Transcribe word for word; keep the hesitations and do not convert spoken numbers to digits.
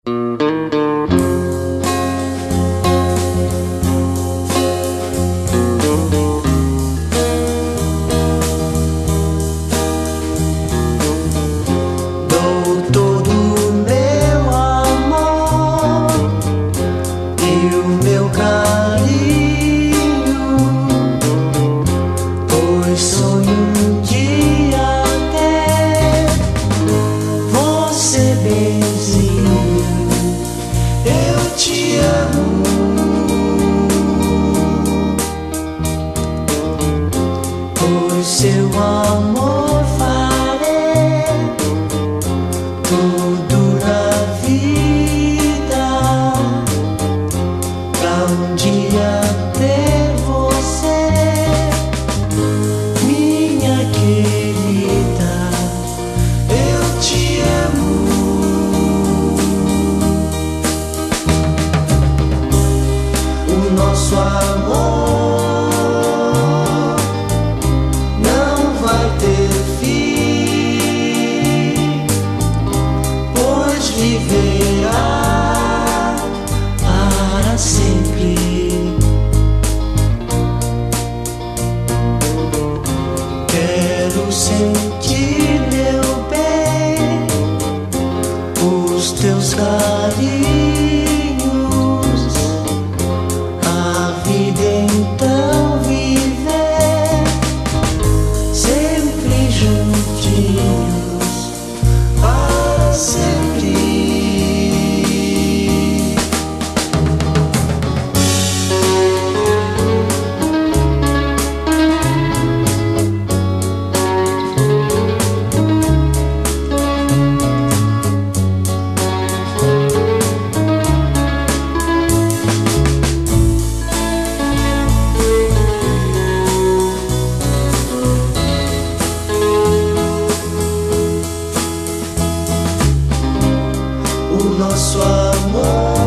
Seu amor farei tudo na vida pra um dia ter você, minha querida. Eu te amo. O nosso amor viverá para sempre. Quero sentir, meu bem, os teus carinhos, a vida então viver sempre juntinhos para sempre. O nosso amor